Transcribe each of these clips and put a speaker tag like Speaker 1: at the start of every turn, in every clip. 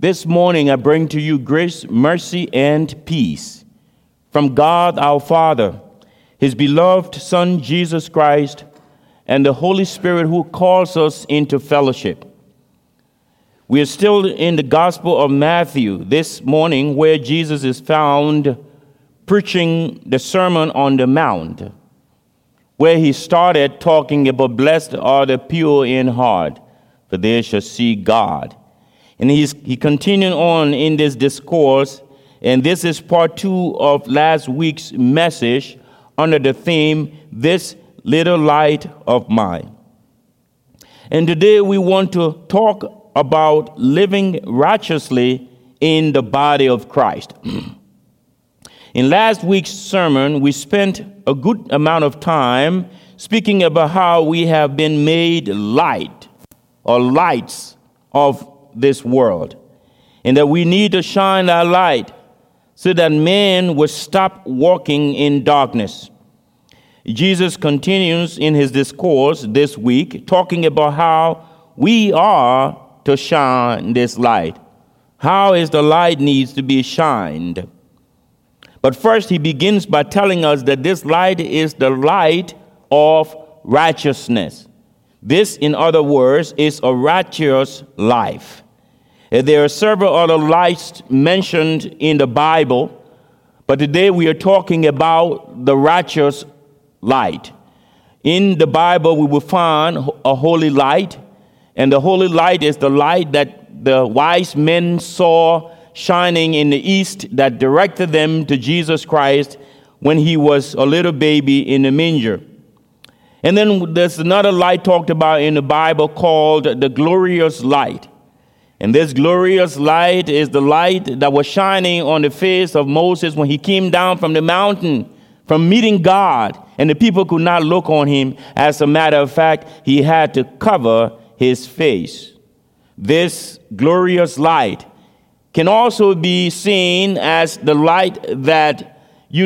Speaker 1: This morning I bring to you grace, mercy, and peace from God our Father, His beloved Son, Jesus Christ, and the Holy Spirit who calls us into fellowship. We are still in the Gospel of Matthew this morning, where Jesus is found preaching the Sermon on the Mount, where he started talking about blessed are the pure in heart, for they shall see God. And he continued on in this discourse, and this is part 2 of last week's message under the theme, This Little Light of Mine. And today we want to talk about living righteously in the body of Christ. In last week's sermon, we spent a good amount of time speaking about how we have been made light or lights of this world, and that we need to shine our light so that men will stop walking in darkness. Jesus continues in his discourse this week talking about how we are to shine this light. How is the light needs to be shined? But first he begins by telling us that this light is the light of righteousness. This, in other words, is a righteous life. There are several other lights mentioned in the Bible, but today we are talking about the righteous light. In the Bible, we will find a holy light, and the holy light is the light that the wise men saw shining in the east that directed them to Jesus Christ when he was a little baby in the manger. And then there's another light talked about in the Bible called the glorious light. And this glorious light is the light that was shining on the face of Moses when he came down from the mountain, from meeting God, and the people could not look on him. As a matter of fact, he had to cover his face. This glorious light can also be seen as the light that,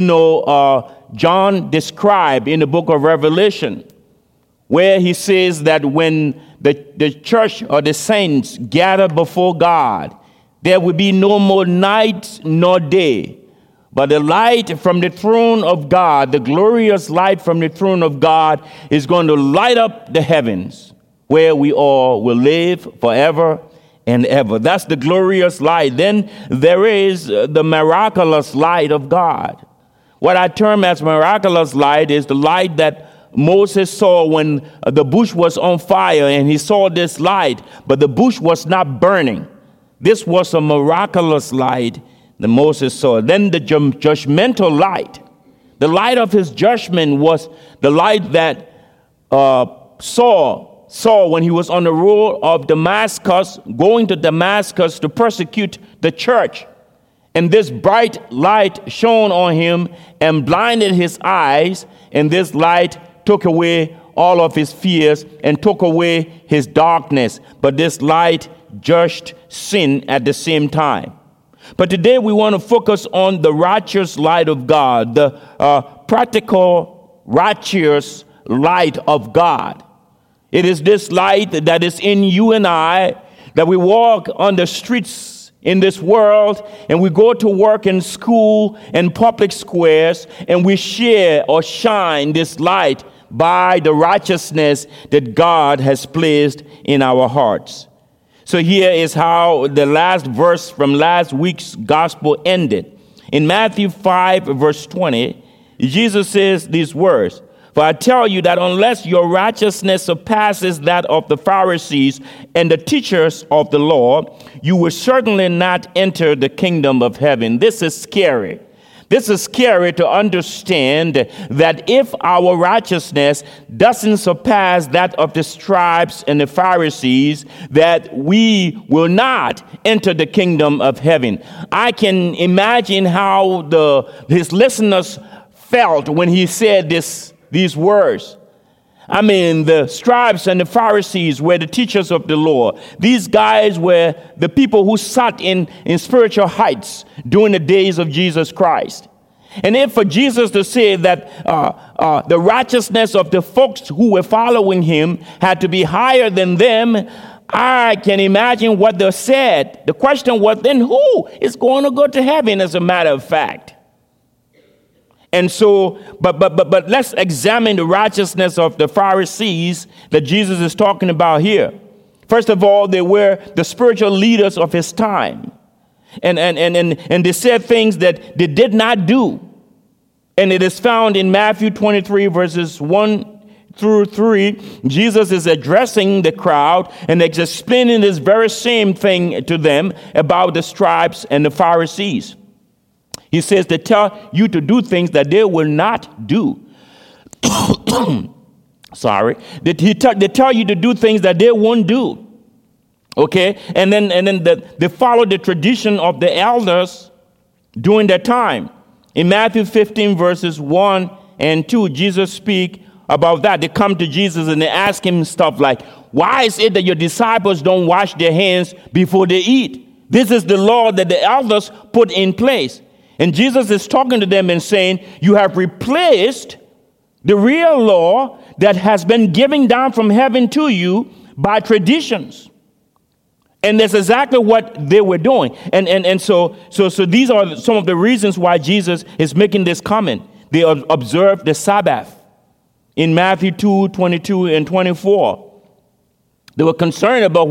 Speaker 1: John described in the book of Revelation, where he says that when the church or the saints gather before God, there will be no more night nor day, but the light from the throne of God, the glorious light from the throne of God, is going to light up the heavens, where we all will live forever and ever. That's the glorious light. Then there is the miraculous light of God. What I term as miraculous light is the light that Moses saw when the bush was on fire, and he saw this light, but the bush was not burning. This was a miraculous light that Moses saw. Then the judgmental light, the light of his judgment, was the light that Saul saw when he was on the road of Damascus, going to Damascus to persecute the church. And this bright light shone on him and blinded his eyes, and this light took away all of his fears and took away his darkness. But this light judged sin at the same time. But today we want to focus on the righteous light of God, the practical, righteous light of God. It is this light that is in you and I, that we walk on the streets in this world, and we go to work in school and public squares, and we share or shine this light by the righteousness that God has placed in our hearts. So here is how the last verse from last week's gospel ended. In Matthew 5, verse 20, Jesus says these words, "For I tell you that unless your righteousness surpasses that of the Pharisees and the teachers of the law, you will certainly not enter the kingdom of heaven." This is scary. This is scary to understand that if our righteousness doesn't surpass that of the scribes and the Pharisees, that we will not enter the kingdom of heaven. I can imagine how his listeners felt when he said these words. I mean, the scribes and the Pharisees were the teachers of the law. These guys were the people who sat in spiritual heights during the days of Jesus Christ. And if for Jesus to say that the righteousness of the folks who were following him had to be higher than them, I can imagine what they said. The question was, then who is going to go to heaven, as a matter of fact? And so, but let's examine the righteousness of the Pharisees that Jesus is talking about here. First of all, they were the spiritual leaders of his time. And they said things that they did not do. And it is found in Matthew 23, verses 1 through 3. Jesus is addressing the crowd and explaining this very same thing to them about the scribes and the Pharisees. He says they tell you to do things that they will not do. Sorry. They tell you to do things that they won't do. Okay? And then they follow the tradition of the elders during that time. In Matthew 15, verses 1 and 2, Jesus speaks about that. They come to Jesus and they ask him stuff like, why is it that your disciples don't wash their hands before they eat? This is the law that the elders put in place. And Jesus is talking to them and saying, you have replaced the real law that has been given down from heaven to you by traditions. And that's exactly what they were doing. And so these are some of the reasons why Jesus is making this comment. They observed the Sabbath in Matthew 2, 22 and 24. They were concerned about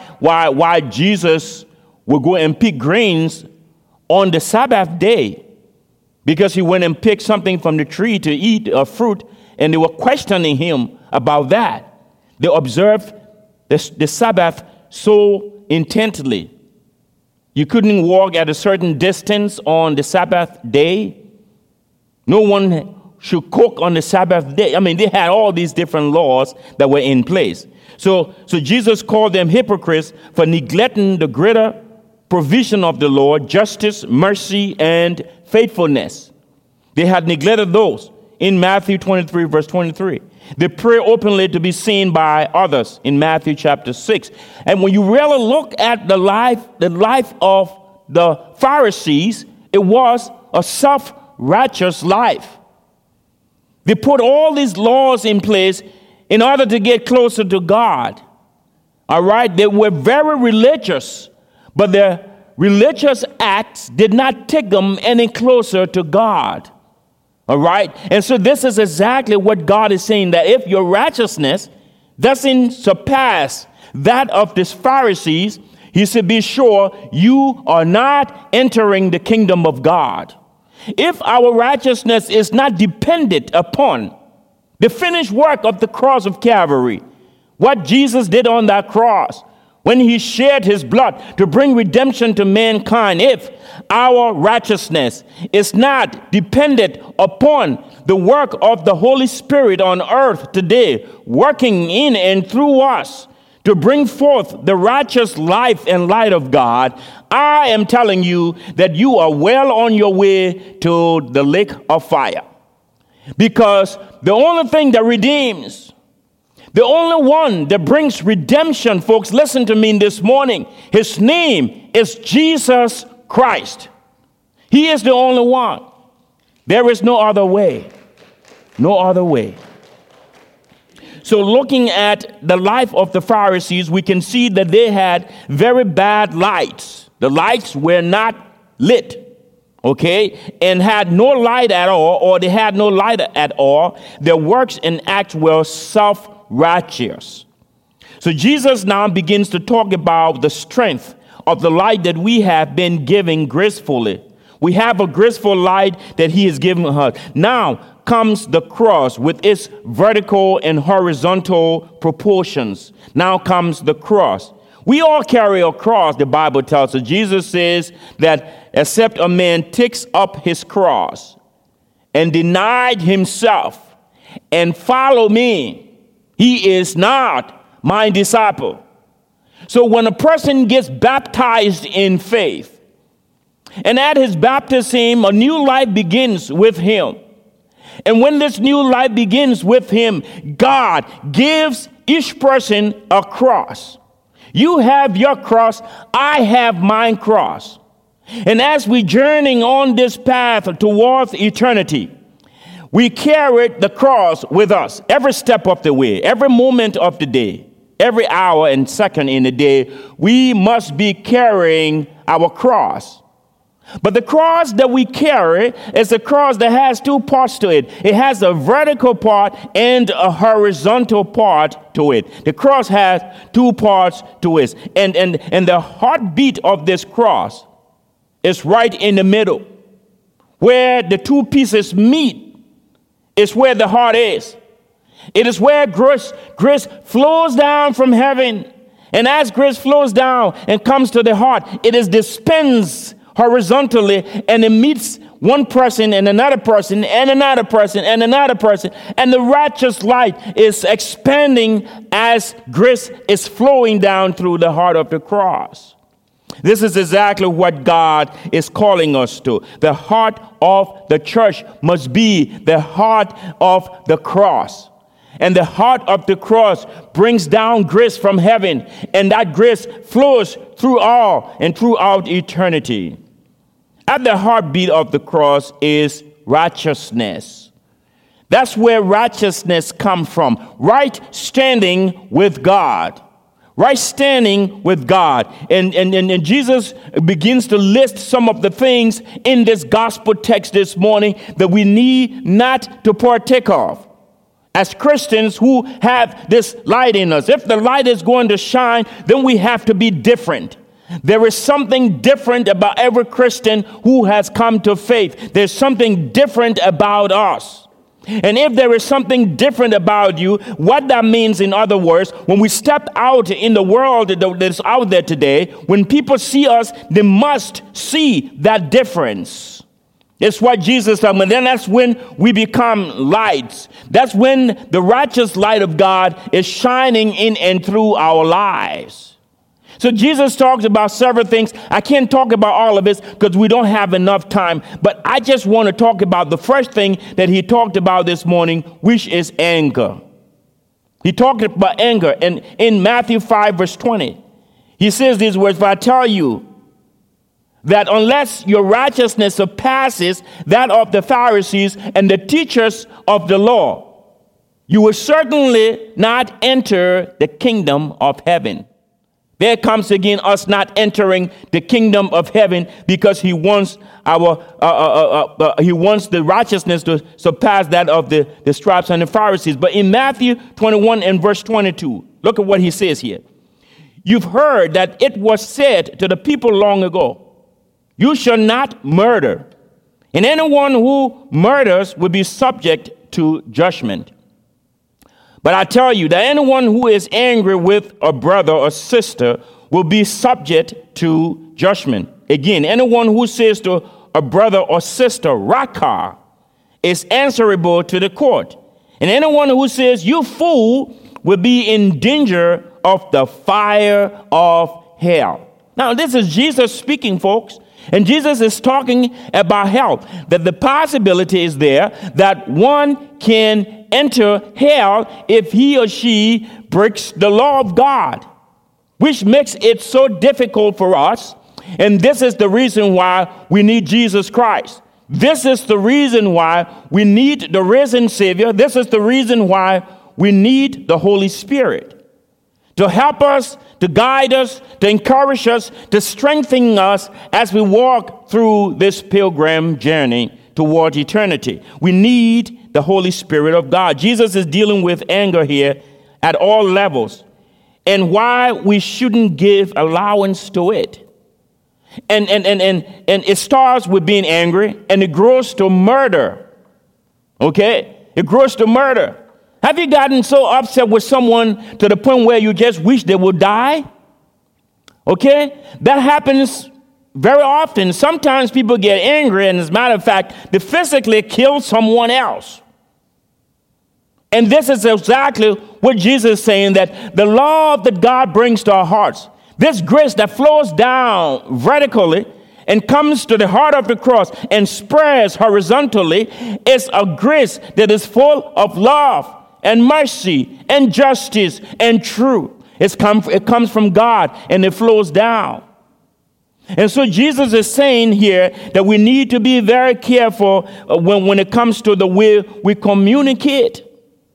Speaker 1: why Jesus would go and pick grains on the Sabbath day, because he went and picked something from the tree to eat, a fruit, and they were questioning him about that. They observed the Sabbath so intently. You couldn't walk at a certain distance on the Sabbath day. No one should cook on the Sabbath day. I mean, they had all these different laws that were in place. So Jesus called them hypocrites for neglecting the greater provision of the Lord, justice, mercy, and faithfulness. They had neglected those in Matthew 23, verse 23. They pray openly to be seen by others in Matthew chapter 6. And when you really look at the life of the Pharisees, it was a self-righteous life. They put all these laws in place in order to get closer to God. All right? They were very religious, but their religious acts did not take them any closer to God. All right? And so this is exactly what God is saying, that if your righteousness doesn't surpass that of the Pharisees, he said, be sure you are not entering the kingdom of God. If our righteousness is not dependent upon the finished work of the cross of Calvary, what Jesus did on that cross, when he shed his blood to bring redemption to mankind, if our righteousness is not dependent upon the work of the Holy Spirit on earth today, working in and through us to bring forth the righteous life and light of God, I am telling you that you are well on your way to the lake of fire. Because the only thing that redeems, the only one that brings redemption, folks, listen to me this morning. His name is Jesus Christ. He is the only one. There is no other way. No other way. So looking at the life of the Pharisees, we can see that they had very bad lights. The lights were not lit, okay, and had no light at all, or they had no light at all. Their works and acts were self-righteous. So Jesus now begins to talk about the strength of the light that we have been given gracefully. We have a graceful light that he has given us. Now comes the cross with its vertical and horizontal proportions. Now comes the cross. We all carry a cross, the Bible tells us. Jesus says that except a man takes up his cross and denied himself and follow me, he is not my disciple. So when a person gets baptized in faith, and at his baptism, a new life begins with him. And when this new life begins with him, God gives each person a cross. You have your cross, I have my cross. And as we journey on this path towards eternity, we carry the cross with us every step of the way, every moment of the day, every hour and second in the day, we must be carrying our cross. But the cross that we carry is a cross that has two parts to it. It has a vertical part and a horizontal part to it. The cross has two parts to it. And the heartbeat of this cross is right in the middle. Where the two pieces meet is where the heart is. It is where grace flows down from heaven. And as grace flows down and comes to the heart, it is dispensed horizontally, and it meets one person and another person and another person and another person. And the righteous light is expanding as grace is flowing down through the heart of the cross. This is exactly what God is calling us to. The heart of the church must be the heart of the cross. And the heart of the cross brings down grace from heaven, and that grace flows through all and throughout eternity. At the heartbeat of the cross is righteousness. That's where righteousness comes from. Right standing with God. Right standing with God. And Jesus begins to list some of the things in this gospel text this morning that we need not to partake of. As Christians who have this light in us, if the light is going to shine, then we have to be different. There is something different about every Christian who has come to faith. There's something different about us. And if there is something different about you, what that means, in other words, when we step out in the world that's out there today, when people see us, they must see that difference. It's what Jesus said. And then that's when we become lights. That's when the righteous light of God is shining in and through our lives. So Jesus talks about several things. I can't talk about all of this because we don't have enough time. But I just want to talk about the first thing that he talked about this morning, which is anger. He talked about anger. And in Matthew 5, verse 20, he says these words, "For I tell you that unless your righteousness surpasses that of the Pharisees and the teachers of the law, you will certainly not enter the kingdom of heaven." There comes again us not entering the kingdom of heaven because he wants the righteousness to surpass that of the scribes and the Pharisees. But in Matthew 21 and verse 22, look at what he says here. "You've heard that it was said to the people long ago, 'You shall not murder, and anyone who murders will be subject to judgment.' But I tell you that anyone who is angry with a brother or sister will be subject to judgment. Again, anyone who says to a brother or sister, 'Raka,' is answerable to the court. And anyone who says, 'You fool,' will be in danger of the fire of hell." Now, this is Jesus speaking, folks. And Jesus is talking about hell, that the possibility is there that one can enter hell if he or she breaks the law of God, which makes it so difficult for us. And this is the reason why we need Jesus Christ. This is the reason why we need the risen Savior. This is the reason why we need the Holy Spirit to help us, to guide us, to encourage us, to strengthen us as we walk through this pilgrim journey toward eternity. We need the Holy Spirit of God. Jesus is dealing with anger here at all levels, and why we shouldn't give allowance to it. And it starts with being angry, and it grows to murder. Okay? It grows to murder. Have you gotten so upset with someone to the point where you just wish they would die? Okay? That happens very often. Sometimes people get angry, and as a matter of fact, they physically kill someone else. And this is exactly what Jesus is saying, that the love that God brings to our hearts, this grace that flows down vertically and comes to the heart of the cross and spreads horizontally, is a grace that is full of love and mercy and justice and truth. It comes from God, and it flows down. And so Jesus is saying here that we need to be very careful when it comes to the way we communicate.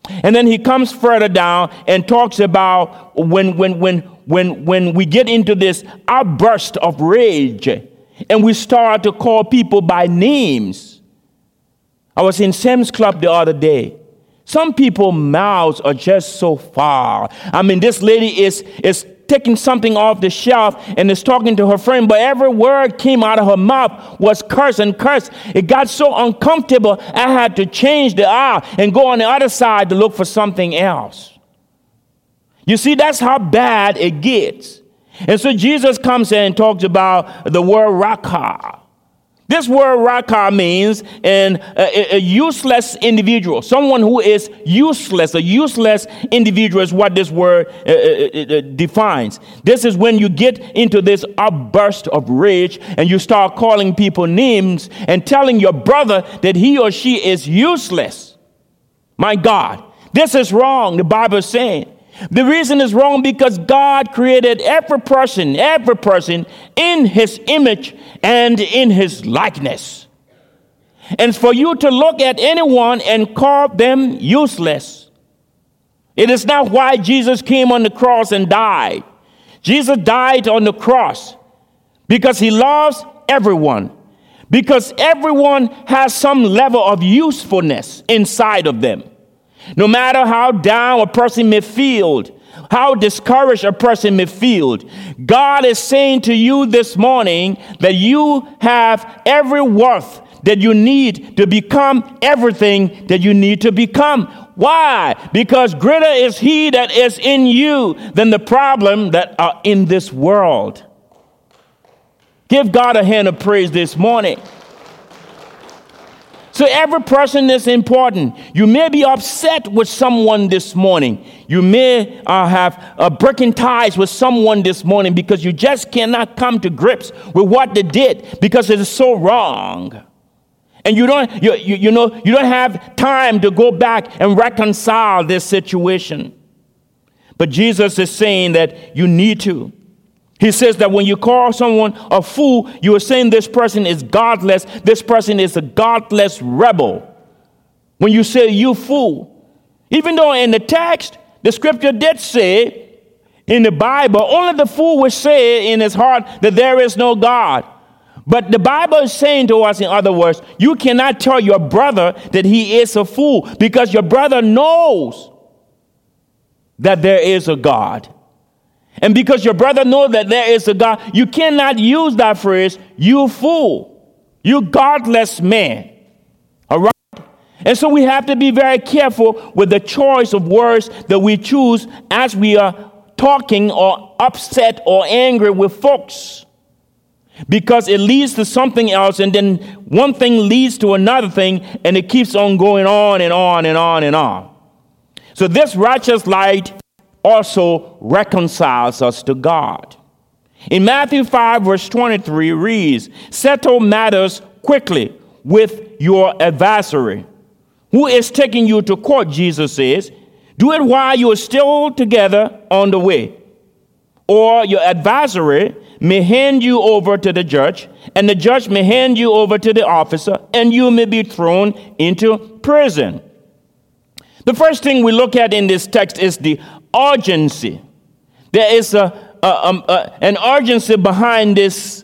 Speaker 1: And then he comes further down and talks about when we get into this outburst of rage and we start to call people by names. I was in Sam's Club the other day. Some people's mouths are just so foul. I mean, this lady is taking something off the shelf and is talking to her friend, but every word came out of her mouth was curse and curse. It got so uncomfortable, I had to change the aisle and go on the other side to look for something else. You see, that's how bad it gets. And so Jesus comes in and talks about the word rakah. This word rakah means a useless individual, someone who is useless. A useless individual is what this word defines. This is when you get into this outburst of rage and you start calling people names and telling your brother that he or she is useless. My God, this is wrong, the Bible is saying. The reason is wrong because God created every person in his image and in his likeness. And for you to look at anyone and call them useless, it is not why Jesus came on the cross and died. Jesus died on the cross because he loves everyone, because everyone has some level of usefulness inside of them. No matter how down a person may feel, how discouraged a person may feel, God is saying to you this morning that you have every worth that you need to become everything that you need to become. Why? Because greater is he that is in you than the problem that are in this world. Give God a hand of praise this morning. So every person is important. You may be upset with someone this morning. You may have breaking ties with someone this morning because you just cannot come to grips with what they did because it is so wrong. And you don't have time to go back and reconcile this situation. But Jesus is saying that you need to. He says that when you call someone a fool, you are saying this person is godless. This person is a godless rebel. When you say you fool, even though in the text, the scripture did say in the Bible, only the fool will say in his heart that there is no God. But the Bible is saying to us, in other words, you cannot tell your brother that he is a fool because your brother knows that there is a God. And because your brother knows that there is a God, you cannot use that phrase, you fool, you godless man. All right? And so we have to be very careful with the choice of words that we choose as we are talking or upset or angry with folks. Because it leads to something else, and then one thing leads to another thing, and it keeps on going on and on and on and on. So this righteous light also reconciles us to God. In Matthew 5, verse 23 reads, settle matters quickly with your adversary, who is taking you to court, Jesus says. Do it while you are still together on the way. Or your adversary may hand you over to the judge, and the judge may hand you over to the officer, and you may be thrown into prison. The first thing we look at in this text is the urgency. There is an urgency behind this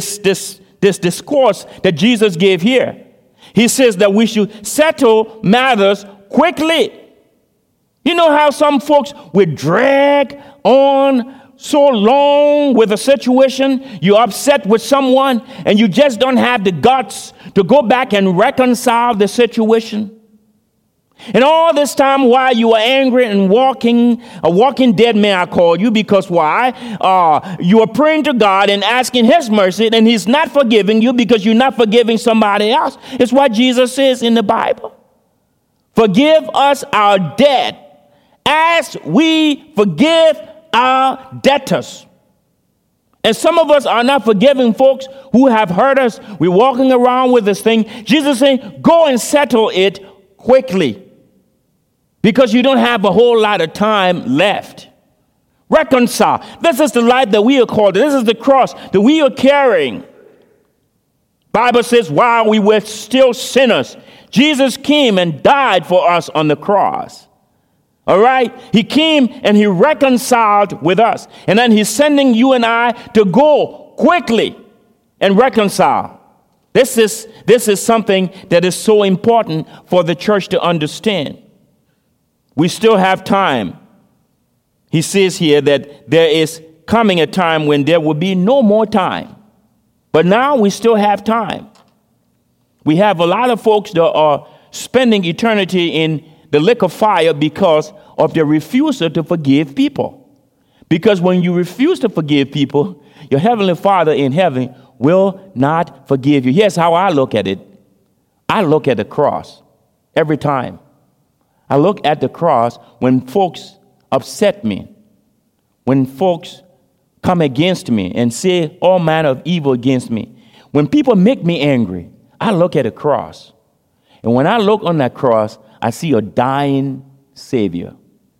Speaker 1: discourse that Jesus gave here. He says that we should settle matters quickly. You know how some folks will drag on so long with a situation? You're upset with someone and you just don't have the guts to go back and reconcile the situation. And all this time while you are angry and a walking dead man, I call you, because why? You are praying to God and asking his mercy, and he's not forgiving you because you're not forgiving somebody else. It's what Jesus says in the Bible. Forgive us our debt as we forgive our debtors. And some of us are not forgiving folks who have hurt us. We're walking around with this thing. Jesus is saying, go and settle it quickly, because you don't have a whole lot of time left. Reconcile. This is the life that we are called. This is the cross that we are carrying. Bible says, while we were still sinners, Jesus came and died for us on the cross. All right? He came and he reconciled with us. And then he's sending you and I to go quickly and reconcile. This is something that is so important for the church to understand. We still have time. He says here that there is coming a time when there will be no more time. But now we still have time. We have a lot of folks that are spending eternity in the lake of fire because of their refusal to forgive people. Because when you refuse to forgive people, your heavenly Father in heaven will not forgive you. Here's how I look at it. I look at the cross every time. I look at the cross when folks upset me, when folks come against me and say all manner of evil against me. When people make me angry, I look at the cross. And when I look on that cross, I see a dying Savior.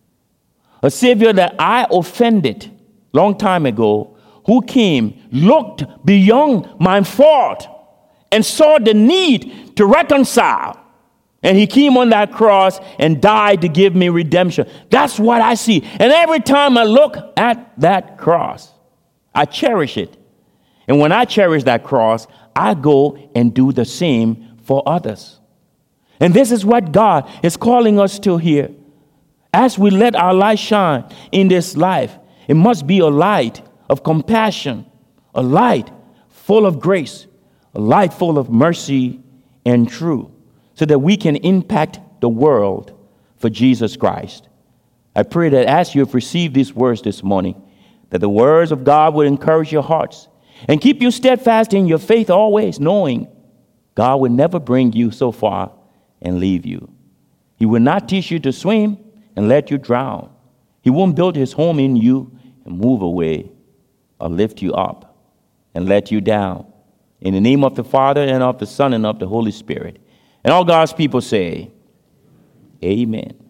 Speaker 1: A Savior that I offended long time ago, who came, looked beyond my fault, and saw the need to reconcile. And he came on that cross and died to give me redemption. That's what I see. And every time I look at that cross, I cherish it. And when I cherish that cross, I go and do the same for others. And this is what God is calling us to here. As we let our light shine in this life, it must be a light of compassion, a light full of grace, a light full of mercy and truth, so that we can impact the world for Jesus Christ. I pray that as you have received these words this morning, that the words of God will encourage your hearts and keep you steadfast in your faith always, knowing God will never bring you so far and leave you. He will not teach you to swim and let you drown. He won't build his home in you and move away or lift you up and let you down. In the name of the Father and of the Son and of the Holy Spirit. And all God's people say, amen.